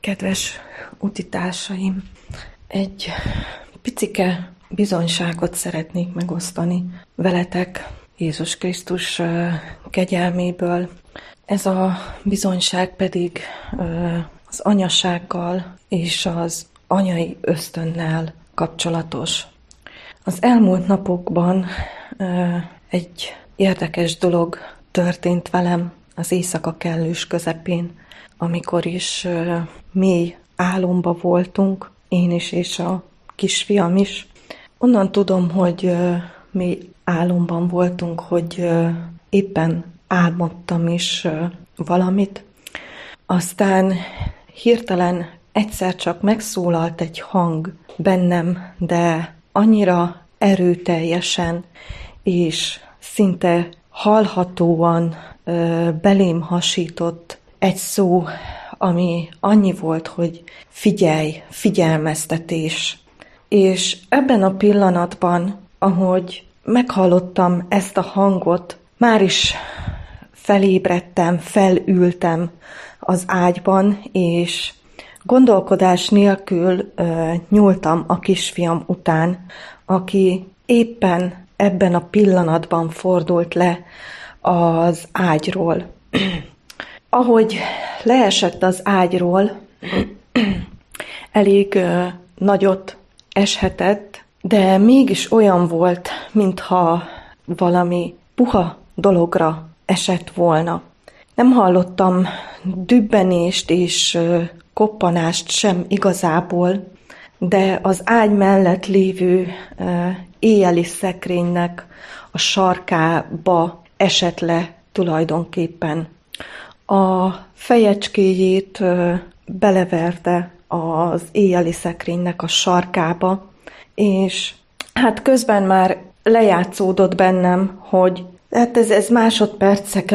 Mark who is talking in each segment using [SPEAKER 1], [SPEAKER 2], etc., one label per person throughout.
[SPEAKER 1] Kedves utitársaim, egy picike bizonyságot szeretnék megosztani veletek Jézus Krisztus kegyelméből. Ez a bizonyság pedig az anyasággal és az anyai ösztönnel kapcsolatos. Az elmúlt napokban egy érdekes dolog történt velem az éjszaka kellős közepén, amikor is mély álomba voltunk, én is és a kisfiam is. Onnan tudom, hogy mély álomban voltunk, hogy éppen álmodtam is valamit. Aztán hirtelen egyszer csak megszólalt egy hang bennem, de annyira erőteljesen és szinte hallhatóan belém hasított egy szó, ami annyi volt, hogy figyelj, figyelmeztetés. És ebben a pillanatban, ahogy meghallottam ezt a hangot, már is felébredtem, felültem az ágyban, és gondolkodás nélkül nyúltam a kisfiam után, aki éppen ebben a pillanatban fordult le az ágyról. Ahogy leesett az ágyról, elég nagyot eshetett, de mégis olyan volt, mintha valami puha dologra esett volna. Nem hallottam dübbenést és koppanást sem igazából, de az ágy mellett lévő éjjeli szekrénynek a sarkába esett le tulajdonképpen. A fejecskéjét beleverte az éjjeli szekrénynek a sarkába, és hát közben már lejátszódott bennem, hogy hát ez másodpercek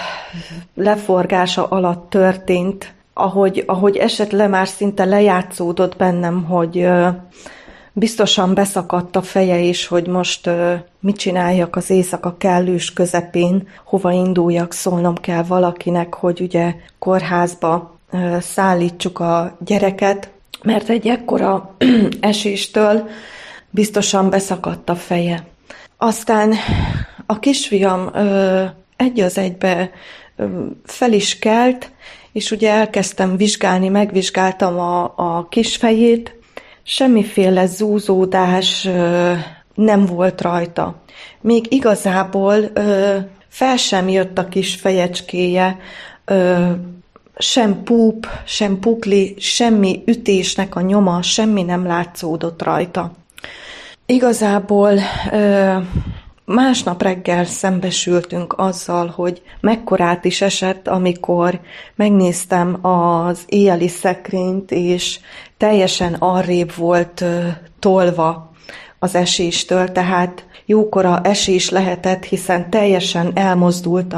[SPEAKER 1] leforgása alatt történt, ahogy esett le, már szinte lejátszódott bennem, hogy biztosan beszakadt a feje is, hogy most mit csináljak az éjszaka kellős közepén, hova induljak, szólnom kell valakinek, hogy ugye kórházba szállítsuk a gyereket, mert egy ekkora eséstől biztosan beszakadt a feje. Aztán a kisfiam egy az egybe fel is kelt, és ugye elkezdtem vizsgálni, megvizsgáltam a kisfejét, semmiféle zúzódás nem volt rajta. Még igazából fel sem jött a kis fejecskéje, sem púp, sem pukli, semmi ütésnek a nyoma, semmi nem látszódott rajta. Igazából másnap reggel szembesültünk azzal, hogy mekkorát is esett, amikor megnéztem az éjjeli szekrényt, és teljesen arrébb volt tolva az eséstől, tehát jókora esés lehetett, hiszen teljesen elmozdult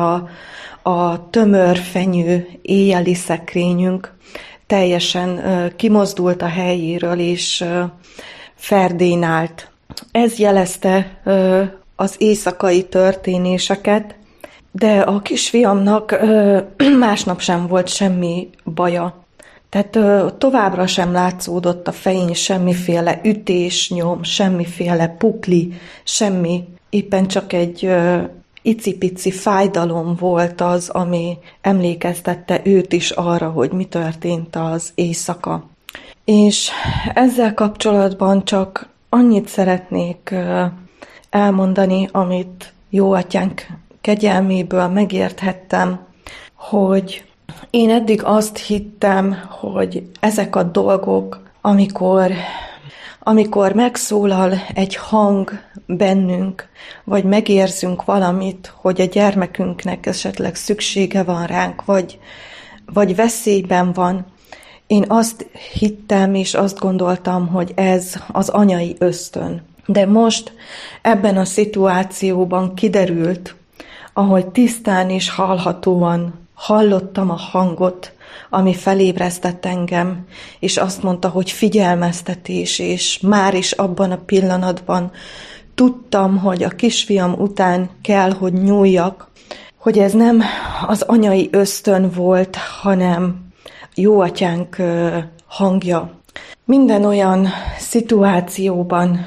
[SPEAKER 1] a tömör fenyő éjjeli szekrényünk, teljesen kimozdult a helyéről, és ferdén-állt. Ez jelezte az éjszakai történéseket, de a kisfiamnak másnap sem volt semmi baja. Tehát továbbra sem látszódott a fején semmiféle ütésnyom, semmiféle pukli, semmi. Éppen csak egy icipici fájdalom volt az, ami emlékeztette őt is arra, hogy mi történt az éjszaka. És ezzel kapcsolatban csak annyit szeretnék elmondani, amit Jóatyánk kegyelméből megérthettem, hogy én eddig azt hittem, hogy ezek a dolgok, amikor megszólal egy hang bennünk, vagy megérzünk valamit, hogy a gyermekünknek esetleg szüksége van ránk, vagy veszélyben van, én azt hittem és azt gondoltam, hogy ez az anyai ösztön. De most ebben a szituációban kiderült, ahogy tisztán és hallhatóan hallottam a hangot, ami felébresztett engem, és azt mondta, hogy figyelmeztetés, és már is abban a pillanatban tudtam, hogy a kisfiam után kell, hogy nyúljak, hogy ez nem az anyai ösztön volt, hanem jó atyánk hangja. Minden olyan szituációban,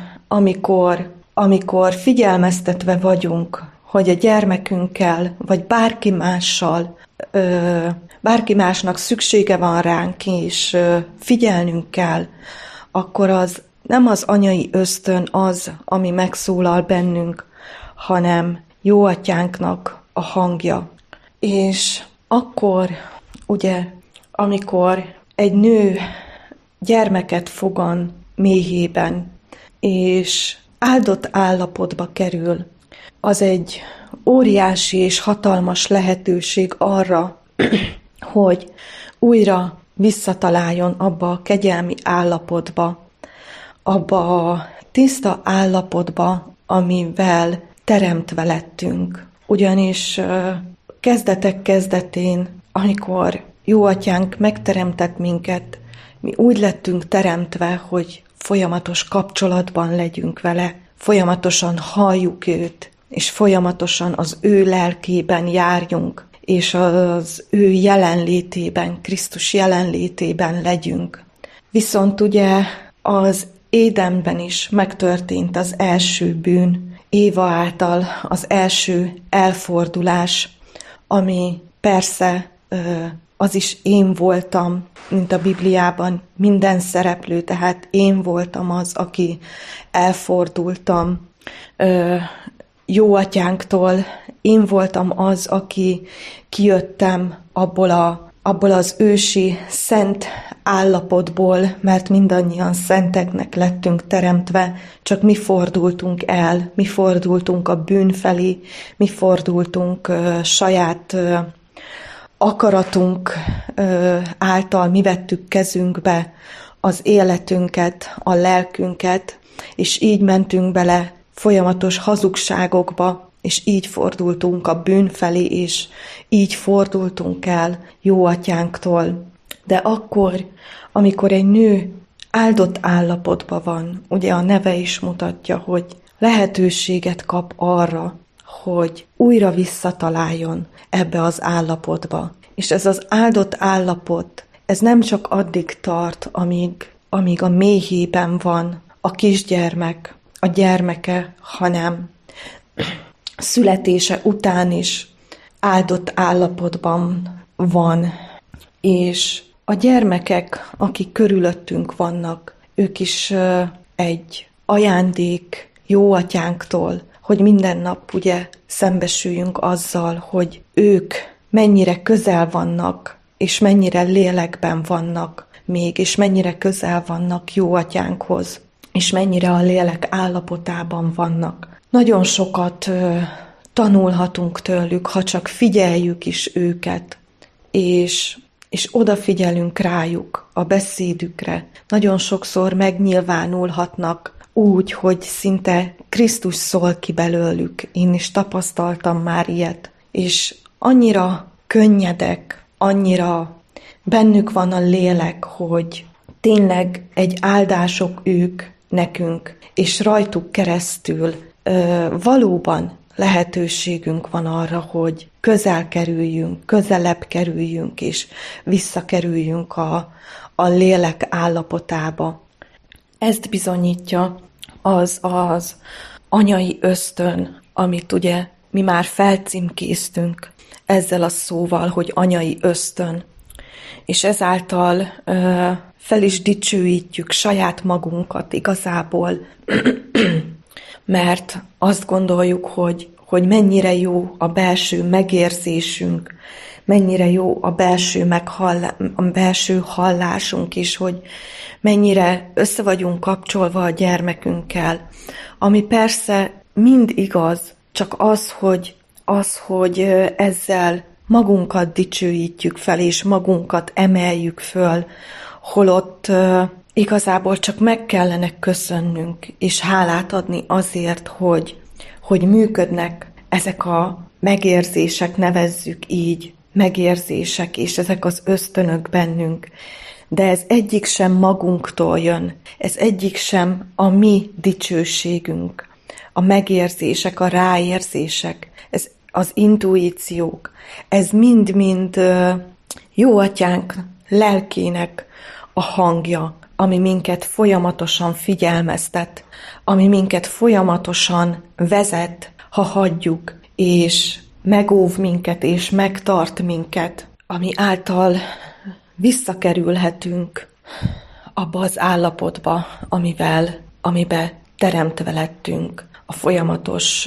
[SPEAKER 1] amikor figyelmeztetve vagyunk, hogy a gyermekünkkel, vagy bárki mással, bárki másnak szüksége van ránk, és figyelnünk kell, akkor az nem az anyai ösztön az, ami megszólal bennünk, hanem jó atyánknak a hangja. És akkor, ugye, amikor egy nő gyermeket fogan méhében, és áldott állapotba kerül, az egy óriási és hatalmas lehetőség arra, hogy újra visszataláljon abba a kegyelmi állapotba, abba a tiszta állapotba, amivel teremtve lettünk. Ugyanis kezdetek kezdetén, amikor jó atyánk megteremtett minket, mi úgy lettünk teremtve, hogy folyamatos kapcsolatban legyünk vele, folyamatosan halljuk őt, és folyamatosan az ő lelkében járjunk, és az ő jelenlétében, Krisztus jelenlétében legyünk. Viszont ugye az Édenben is megtörtént az első bűn, Éva által az első elfordulás, ami persze az is én voltam, mint a Bibliában minden szereplő, tehát én voltam az, aki elfordultam jó atyánktól, én voltam az, aki kijöttem abból az ősi szent állapotból, mert mindannyian szenteknek lettünk teremtve, csak mi fordultunk el, mi fordultunk a bűn felé, mi fordultunk saját akaratunk által, mi vettük kezünkbe az életünket, a lelkünket, és így mentünk bele folyamatos hazugságokba, és így fordultunk a bűn felé, és így fordultunk el jó atyánktól. De akkor, amikor egy nő áldott állapotban van, ugye a neve is mutatja, hogy lehetőséget kap arra, hogy újra visszataláljon ebbe az állapotba. És ez az áldott állapot, ez nem csak addig tart, amíg a méhében van a kisgyermek, a gyermeke, hanem születése után is áldott állapotban van. És a gyermekek, akik körülöttünk vannak, ők is egy ajándék jó atyánktól, hogy minden nap ugye szembesüljünk azzal, hogy ők mennyire közel vannak, és mennyire lélekben vannak még, és mennyire közel vannak jó atyánkhoz, és mennyire a lélek állapotában vannak. Nagyon sokat tanulhatunk tőlük, ha csak figyeljük is őket, és odafigyelünk rájuk, a beszédükre. Nagyon sokszor megnyilvánulhatnak úgy, hogy szinte Krisztus szól ki belőlük. Én is tapasztaltam már ilyet. És annyira könnyedek, annyira bennük van a lélek, hogy tényleg egy áldások ők nekünk, és rajtuk keresztül valóban lehetőségünk van arra, hogy közelebb kerüljünk, és visszakerüljünk a lélek állapotába. Ezt bizonyítja az anyai ösztön, amit ugye mi már felcímkéztünk ezzel a szóval, hogy anyai ösztön. És ezáltal fel is dicsőítjük saját magunkat igazából, mert azt gondoljuk, hogy mennyire jó a belső megérzésünk, mennyire jó a belső hallásunk is, hogy mennyire össze vagyunk kapcsolva a gyermekünkkel, ami persze mind igaz, csak az, hogy ezzel magunkat dicsőítjük fel, és magunkat emeljük föl, holott igazából csak meg kellene köszönnünk, és hálát adni azért, hogy működnek ezek a megérzések, nevezzük így, megérzések, és ezek az ösztönök bennünk. De ez egyik sem magunktól jön, ez egyik sem a mi dicsőségünk. A megérzések, a ráérzések, az intuíciók, ez mind-mind jó atyánk lelkének a hangja, ami minket folyamatosan figyelmeztet, ami minket folyamatosan vezet, ha hagyjuk, és megóv minket, és megtart minket, ami által visszakerülhetünk abba az állapotba, amibe teremtve lettünk, a folyamatos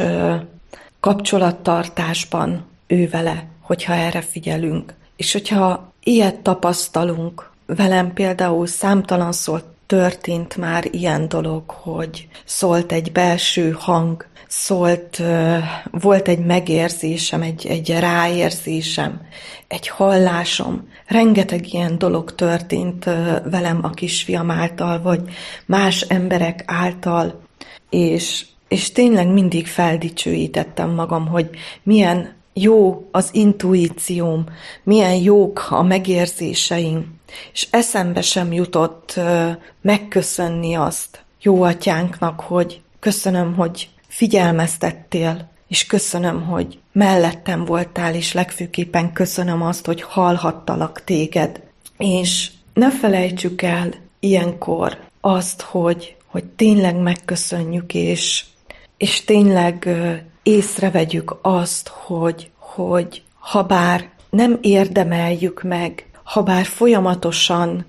[SPEAKER 1] kapcsolattartásban ővele, hogyha erre figyelünk. És hogyha ilyet tapasztalunk, velem például számtalanszor történt már ilyen dolog, hogy szólt egy belső hang, volt egy megérzésem, egy ráérzésem, egy hallásom. Rengeteg ilyen dolog történt velem a kisfiam által, vagy más emberek által, és tényleg mindig feldicsőítettem magam, hogy milyen jó az intuícióm, milyen jók a megérzéseim, és eszembe sem jutott megköszönni azt jó atyánknak, hogy köszönöm, hogy figyelmeztettél, és köszönöm, hogy mellettem voltál, és legfőképpen köszönöm azt, hogy hallhattalak téged. És ne felejtsük el ilyenkor azt, hogy tényleg megköszönjük, és tényleg észrevegyük azt, hogy habár nem érdemeljük meg, habár folyamatosan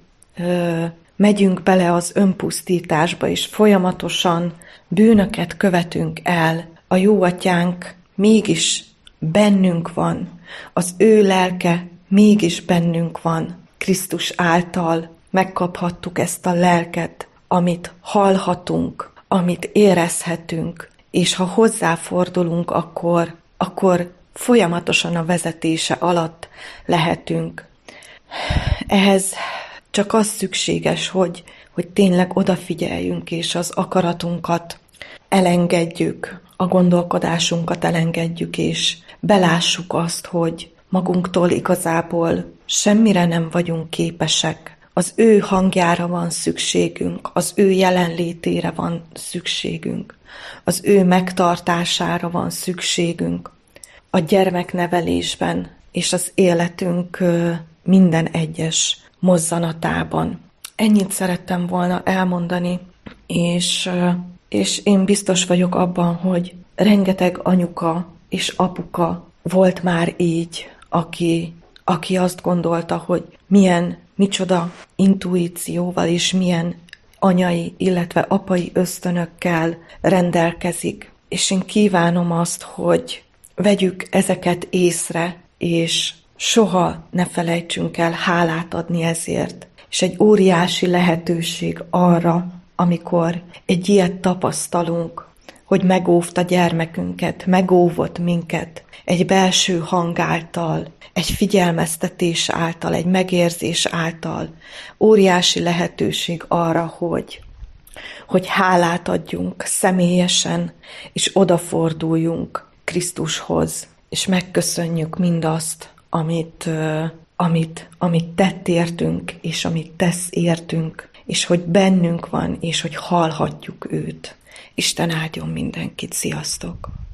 [SPEAKER 1] megyünk bele az önpusztításba, és folyamatosan bűnöket követünk el, a jó atyánk mégis bennünk van, az ő lelke mégis bennünk van. Krisztus által megkaphattuk ezt a lelket, amit hallhatunk, amit érezhetünk, és ha hozzáfordulunk, akkor folyamatosan a vezetése alatt lehetünk. Ehhez csak az szükséges, hogy tényleg odafigyeljünk, és az akaratunkat elengedjük, a gondolkodásunkat elengedjük, és belássuk azt, hogy magunktól igazából semmire nem vagyunk képesek. Az ő hangjára van szükségünk, az ő jelenlétére van szükségünk, az ő megtartására van szükségünk a gyermeknevelésben és az életünk minden egyes mozzanatában. Ennyit szerettem volna elmondani, és én biztos vagyok abban, hogy rengeteg anyuka és apuka volt már így, aki azt gondolta, hogy micsoda intuícióval és milyen anyai, illetve apai ösztönökkel rendelkezik. És én kívánom azt, hogy vegyük ezeket észre, és soha ne felejtsünk el hálát adni ezért. És egy óriási lehetőség arra, amikor egy ilyet tapasztalunk, hogy megóvta gyermekünket, megóvott minket egy belső hang által, egy figyelmeztetés által, egy megérzés által. Óriási lehetőség arra, hogy hálát adjunk személyesen, és odaforduljunk Krisztushoz, és megköszönjük mindazt, amit tett értünk, és amit tesz értünk, és hogy bennünk van, és hogy hallhatjuk őt. Isten áldjon mindenkit, sziasztok!